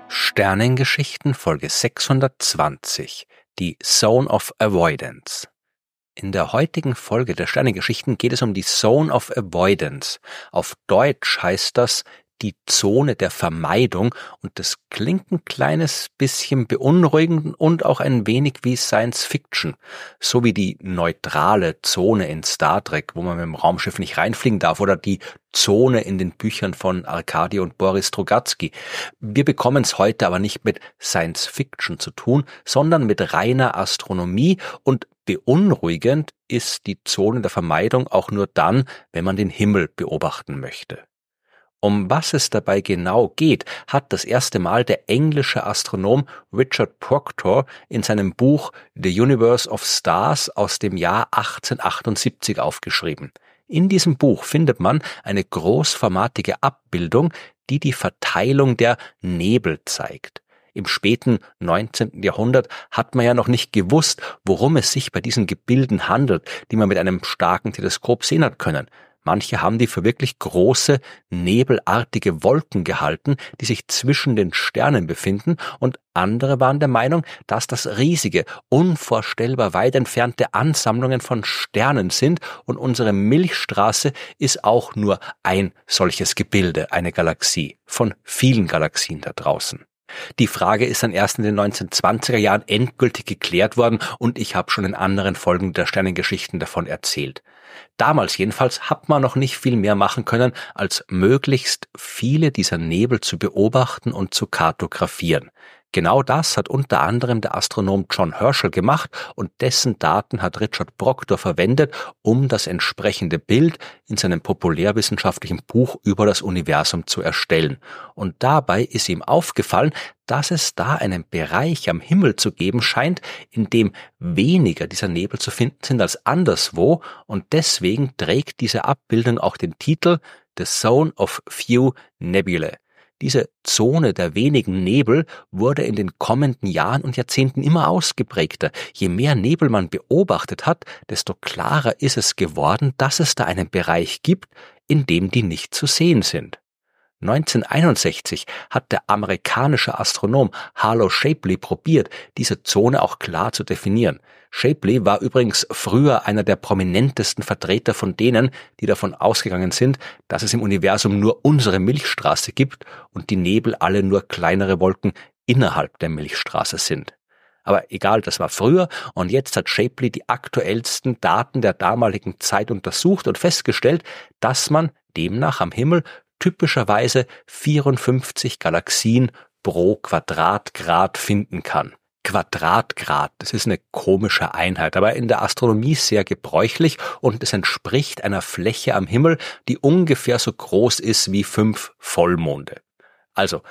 Sternengeschichten Folge 620, die Zone of Avoidance. In der heutigen Folge der Sternengeschichten geht es um die Zone of Avoidance. Auf Deutsch heißt das die Zone der Vermeidung und das klingt ein kleines bisschen beunruhigend und auch ein wenig wie Science Fiction. So wie die neutrale Zone in Star Trek, wo man mit dem Raumschiff nicht reinfliegen darf, oder die Zone in den Büchern von Arkadi und Boris Strugatsky. Wir bekommen es heute aber nicht mit Science Fiction zu tun, sondern mit reiner Astronomie, und beunruhigend ist die Zone der Vermeidung auch nur dann, wenn man den Himmel beobachten möchte. Um was es dabei genau geht, hat das erste Mal der englische Astronom Richard Proctor in seinem Buch The Universe of Stars aus dem Jahr 1878 aufgeschrieben. In diesem Buch findet man eine großformatige Abbildung, die die Verteilung der Nebel zeigt. Im späten 19. Jahrhundert hat man ja noch nicht gewusst, worum es sich bei diesen Gebilden handelt, die man mit einem starken Teleskop sehen hat können. Manche haben die für wirklich große, nebelartige Wolken gehalten, die sich zwischen den Sternen befinden, und andere waren der Meinung, dass das riesige, unvorstellbar weit entfernte Ansammlungen von Sternen sind, und unsere Milchstraße ist auch nur ein solches Gebilde, eine Galaxie von vielen Galaxien da draußen. Die Frage ist dann erst in den 1920er Jahren endgültig geklärt worden, und ich habe schon in anderen Folgen der Sternengeschichten davon erzählt. Damals jedenfalls hat man noch nicht viel mehr machen können, als möglichst viele dieser Nebel zu beobachten und zu kartografieren. Genau das hat unter anderem der Astronom John Herschel gemacht, und dessen Daten hat Richard Proctor verwendet, um das entsprechende Bild in seinem populärwissenschaftlichen Buch über das Universum zu erstellen. Und dabei ist ihm aufgefallen, dass es da einen Bereich am Himmel zu geben scheint, in dem weniger dieser Nebel zu finden sind als anderswo, und deswegen trägt diese Abbildung auch den Titel The Zone of Few Nebulae. Diese Zone der wenigen Nebel wurde in den kommenden Jahren und Jahrzehnten immer ausgeprägter. Je mehr Nebel man beobachtet hat, desto klarer ist es geworden, dass es da einen Bereich gibt, in dem die nicht zu sehen sind. 1961 hat der amerikanische Astronom Harlow Shapley probiert, diese Zone auch klar zu definieren. Shapley war übrigens früher einer der prominentesten Vertreter von denen, die davon ausgegangen sind, dass es im Universum nur unsere Milchstraße gibt und die Nebel alle nur kleinere Wolken innerhalb der Milchstraße sind. Aber egal, das war früher, und jetzt hat Shapley die aktuellsten Daten der damaligen Zeit untersucht und festgestellt, dass man demnach am Himmel typischerweise 54 Galaxien pro Quadratgrad finden kann. Quadratgrad, das ist eine komische Einheit, aber in der Astronomie sehr gebräuchlich, und es entspricht einer Fläche am Himmel, die ungefähr so groß ist wie 5 Vollmonde. Also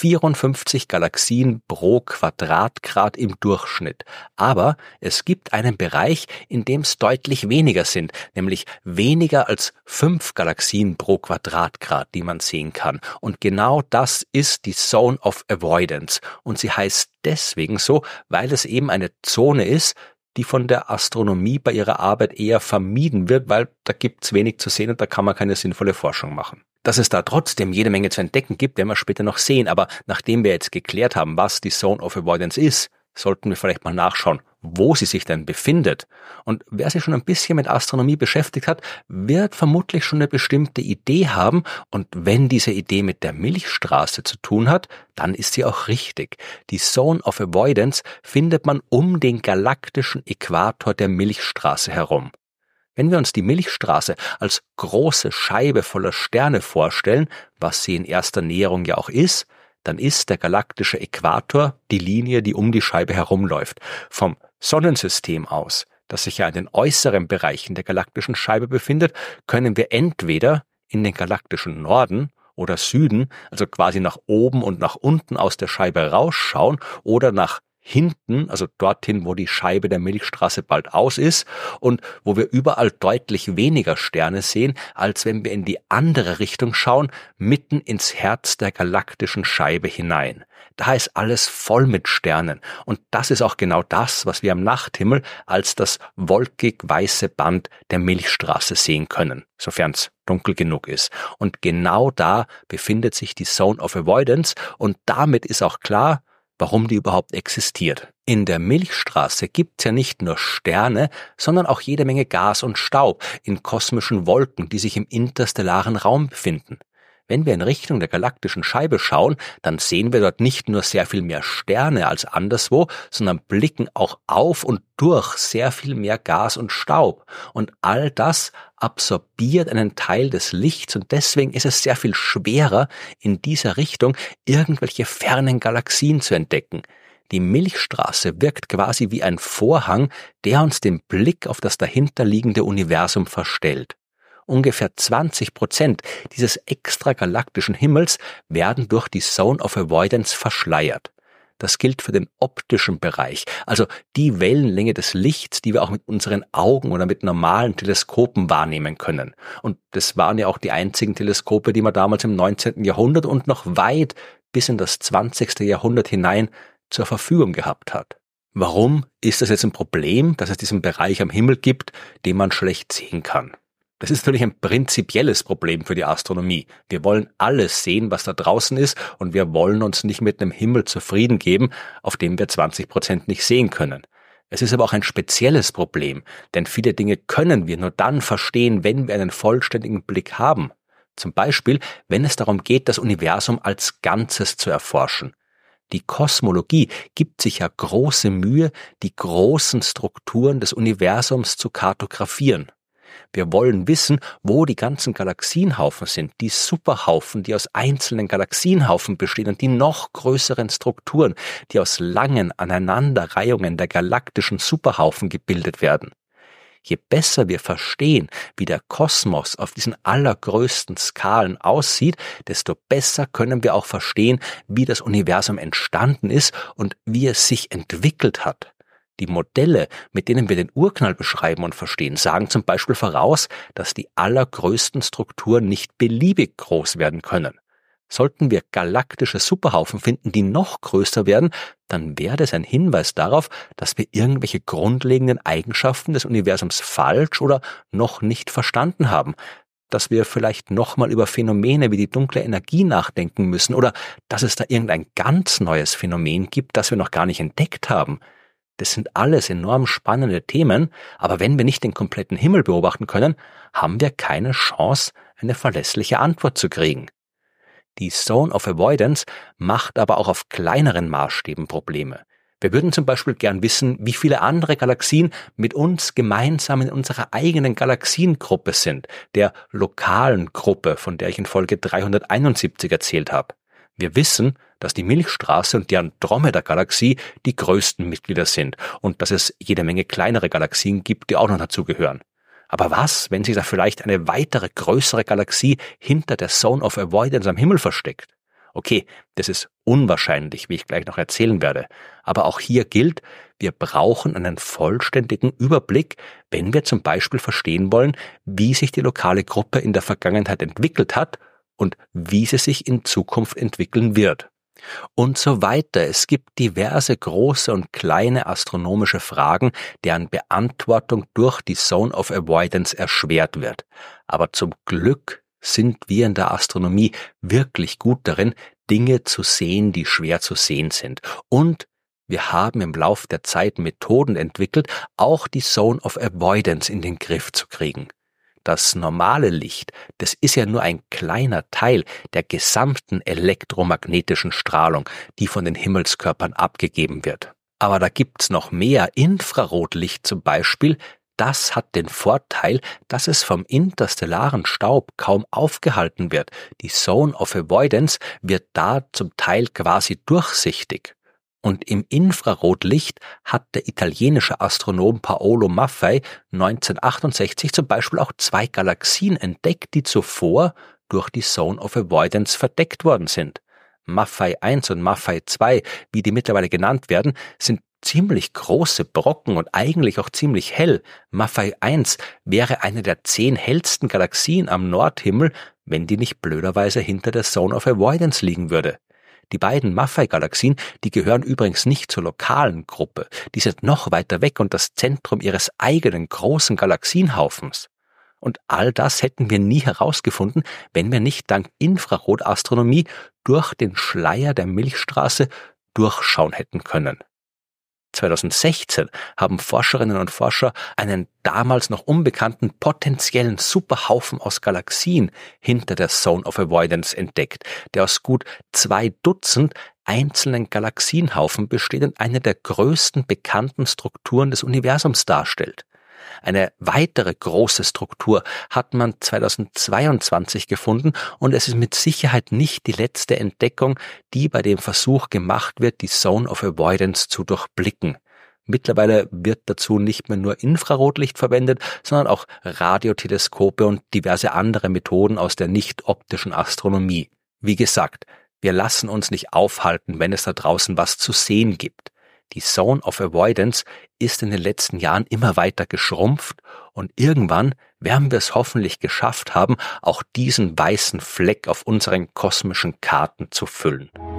54 Galaxien pro Quadratgrad im Durchschnitt. Aber es gibt einen Bereich, in dem es deutlich weniger sind, nämlich weniger als 5 Galaxien pro Quadratgrad, die man sehen kann. Und genau das ist die Zone of Avoidance. Und sie heißt deswegen so, weil es eben eine Zone ist, die von der Astronomie bei ihrer Arbeit eher vermieden wird, weil da gibt's wenig zu sehen und da kann man keine sinnvolle Forschung machen. Dass es da trotzdem jede Menge zu entdecken gibt, werden wir später noch sehen, aber nachdem wir jetzt geklärt haben, was die Zone of Avoidance ist, sollten wir vielleicht mal nachschauen, wo sie sich denn befindet. Und wer sich schon ein bisschen mit Astronomie beschäftigt hat, wird vermutlich schon eine bestimmte Idee haben, und wenn diese Idee mit der Milchstraße zu tun hat, dann ist sie auch richtig. Die Zone of Avoidance findet man um den galaktischen Äquator der Milchstraße herum. Wenn wir uns die Milchstraße als große Scheibe voller Sterne vorstellen, was sie in erster Näherung ja auch ist, dann ist der galaktische Äquator die Linie, die um die Scheibe herumläuft. Vom Sonnensystem aus, das sich ja in den äußeren Bereichen der galaktischen Scheibe befindet, können wir entweder in den galaktischen Norden oder Süden, also quasi nach oben und nach unten aus der Scheibe rausschauen, oder nach hinten, also dorthin, wo die Scheibe der Milchstraße bald aus ist und wo wir überall deutlich weniger Sterne sehen, als wenn wir in die andere Richtung schauen, mitten ins Herz der galaktischen Scheibe hinein. Da ist alles voll mit Sternen und das ist auch genau das, was wir am Nachthimmel als das wolkig-weiße Band der Milchstraße sehen können, sofern es dunkel genug ist. Und genau da befindet sich die Zone of Avoidance und damit ist auch klar, warum die überhaupt existiert. In der Milchstraße gibt's ja nicht nur Sterne, sondern auch jede Menge Gas und Staub in kosmischen Wolken, die sich im interstellaren Raum befinden. Wenn wir in Richtung der galaktischen Scheibe schauen, dann sehen wir dort nicht nur sehr viel mehr Sterne als anderswo, sondern blicken auch auf und durch sehr viel mehr Gas und Staub. Und all das absorbiert einen Teil des Lichts und deswegen ist es sehr viel schwerer, in dieser Richtung irgendwelche fernen Galaxien zu entdecken. Die Milchstraße wirkt quasi wie ein Vorhang, der uns den Blick auf das dahinterliegende Universum verstellt. Ungefähr 20% dieses extragalaktischen Himmels werden durch die Zone of Avoidance verschleiert. Das gilt für den optischen Bereich, also die Wellenlänge des Lichts, die wir auch mit unseren Augen oder mit normalen Teleskopen wahrnehmen können. Und das waren ja auch die einzigen Teleskope, die man damals im 19. Jahrhundert und noch weit bis in das 20. Jahrhundert hinein zur Verfügung gehabt hat. Warum ist das jetzt ein Problem, dass es diesen Bereich am Himmel gibt, den man schlecht sehen kann? Das ist natürlich ein prinzipielles Problem für die Astronomie. Wir wollen alles sehen, was da draußen ist, und wir wollen uns nicht mit einem Himmel zufrieden geben, auf dem wir 20% nicht sehen können. Es ist aber auch ein spezielles Problem, denn viele Dinge können wir nur dann verstehen, wenn wir einen vollständigen Blick haben. Zum Beispiel, wenn es darum geht, das Universum als Ganzes zu erforschen. Die Kosmologie gibt sich ja große Mühe, die großen Strukturen des Universums zu kartografieren. Wir wollen wissen, wo die ganzen Galaxienhaufen sind, die Superhaufen, die aus einzelnen Galaxienhaufen bestehen und die noch größeren Strukturen, die aus langen Aneinanderreihungen der galaktischen Superhaufen gebildet werden. Je besser wir verstehen, wie der Kosmos auf diesen allergrößten Skalen aussieht, desto besser können wir auch verstehen, wie das Universum entstanden ist und wie es sich entwickelt hat. Die Modelle, mit denen wir den Urknall beschreiben und verstehen, sagen zum Beispiel voraus, dass die allergrößten Strukturen nicht beliebig groß werden können. Sollten wir galaktische Superhaufen finden, die noch größer werden, dann wäre das ein Hinweis darauf, dass wir irgendwelche grundlegenden Eigenschaften des Universums falsch oder noch nicht verstanden haben, dass wir vielleicht nochmal über Phänomene wie die dunkle Energie nachdenken müssen oder dass es da irgendein ganz neues Phänomen gibt, das wir noch gar nicht entdeckt haben. Das sind alles enorm spannende Themen, aber wenn wir nicht den kompletten Himmel beobachten können, haben wir keine Chance, eine verlässliche Antwort zu kriegen. Die Zone of Avoidance macht aber auch auf kleineren Maßstäben Probleme. Wir würden zum Beispiel gern wissen, wie viele andere Galaxien mit uns gemeinsam in unserer eigenen Galaxiengruppe sind, der lokalen Gruppe, von der ich in Folge 371 erzählt habe. Wir wissen, dass die Milchstraße und die Andromeda-Galaxie die größten Mitglieder sind und dass es jede Menge kleinere Galaxien gibt, die auch noch dazugehören. Aber was, wenn sich da vielleicht eine weitere größere Galaxie hinter der Zone of Avoidance am Himmel versteckt? Okay, das ist unwahrscheinlich, wie ich gleich noch erzählen werde. Aber auch hier gilt, wir brauchen einen vollständigen Überblick, wenn wir zum Beispiel verstehen wollen, wie sich die lokale Gruppe in der Vergangenheit entwickelt hat und wie sie sich in Zukunft entwickeln wird. Und so weiter. Es gibt diverse große und kleine astronomische Fragen, deren Beantwortung durch die Zone of Avoidance erschwert wird. Aber zum Glück sind wir in der Astronomie wirklich gut darin, Dinge zu sehen, die schwer zu sehen sind. Und wir haben im Lauf der Zeit Methoden entwickelt, auch die Zone of Avoidance in den Griff zu kriegen. Das normale Licht, das ist ja nur ein kleiner Teil der gesamten elektromagnetischen Strahlung, die von den Himmelskörpern abgegeben wird. Aber da gibt's noch mehr. Infrarotlicht zum Beispiel, das hat den Vorteil, dass es vom interstellaren Staub kaum aufgehalten wird. Die Zone of Avoidance wird da zum Teil quasi durchsichtig. Und im Infrarotlicht hat der italienische Astronom Paolo Maffei 1968 zum Beispiel auch 2 Galaxien entdeckt, die zuvor durch die Zone of Avoidance verdeckt worden sind. Maffei 1 und Maffei 2, wie die mittlerweile genannt werden, sind ziemlich große Brocken und eigentlich auch ziemlich hell. Maffei 1 wäre eine der 10 hellsten Galaxien am Nordhimmel, wenn die nicht blöderweise hinter der Zone of Avoidance liegen würde. Die beiden Maffei-Galaxien, die gehören übrigens nicht zur lokalen Gruppe. Die sind noch weiter weg und das Zentrum ihres eigenen großen Galaxienhaufens. Und all das hätten wir nie herausgefunden, wenn wir nicht dank Infrarotastronomie durch den Schleier der Milchstraße durchschauen hätten können. 2016 haben Forscherinnen und Forscher einen damals noch unbekannten potenziellen Superhaufen aus Galaxien hinter der Zone of Avoidance entdeckt, der aus gut 2 Dutzend einzelnen Galaxienhaufen besteht und eine der größten bekannten Strukturen des Universums darstellt. Eine weitere große Struktur hat man 2022 gefunden und es ist mit Sicherheit nicht die letzte Entdeckung, die bei dem Versuch gemacht wird, die Zone of Avoidance zu durchblicken. Mittlerweile wird dazu nicht mehr nur Infrarotlicht verwendet, sondern auch Radioteleskope und diverse andere Methoden aus der nicht-optischen Astronomie. Wie gesagt, wir lassen uns nicht aufhalten, wenn es da draußen was zu sehen gibt. Die Zone of Avoidance ist in den letzten Jahren immer weiter geschrumpft und irgendwann werden wir es hoffentlich geschafft haben, auch diesen weißen Fleck auf unseren kosmischen Karten zu füllen.